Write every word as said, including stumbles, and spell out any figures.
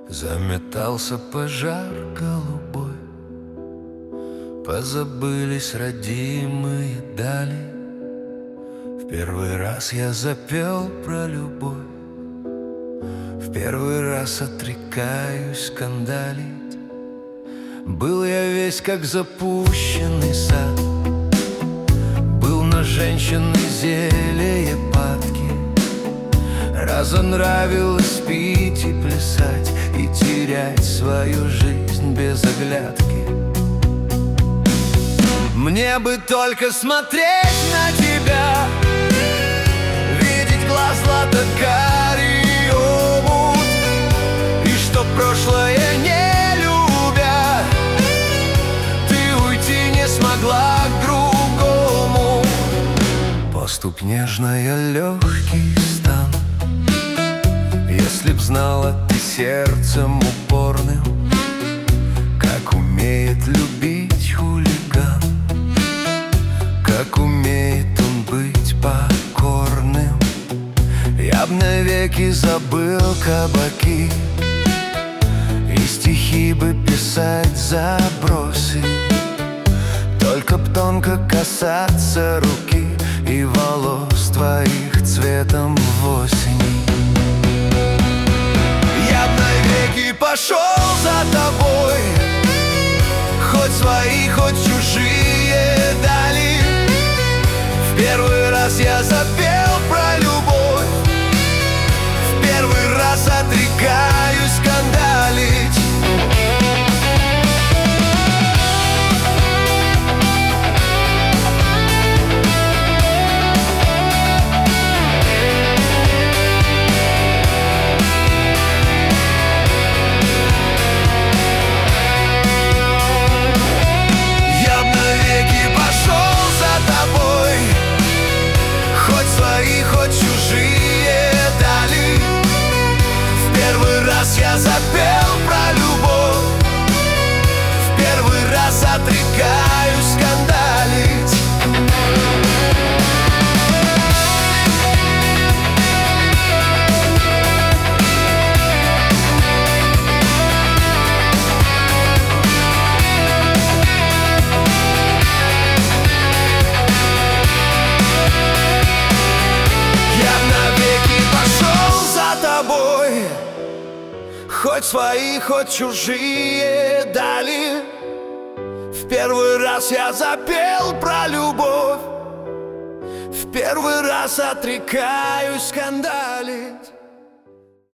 Заметался пожар голубой, позабылись родимые дали. В первый раз я запел про любовь, в первый раз отрекаюсь скандалить. Был я весь как запущенный сад, был на женщины зелье падки. Разонравилось пить и плясать, и терять свою жизнь без оглядки. Мне бы только смотреть на тебя, видеть глаз злато-карий омут, и что прошлое не любя, ты уйти не смогла к другому. Поступь нежная, легкий стан. Если б знала ты сердцем упорным, как умеет любить хулиган, как умеет он быть покорным, я б навеки забыл кабаки, и стихи бы писать забросы. Только б тонко касаться руки и волос твоих цветом в осени. Я б навеки пошел за тобой, хоть свои, хоть чужие дали. В первый раз я запел про любовь, в первый раз отрекаюсь скандалить. Хоть чужие дали. В первый раз я запел про любовь, в первый раз отрекаюсь скандалить. Хоть свои, хоть чужие дали. В первый раз я запел про любовь, в первый раз отрекаюсь скандалить.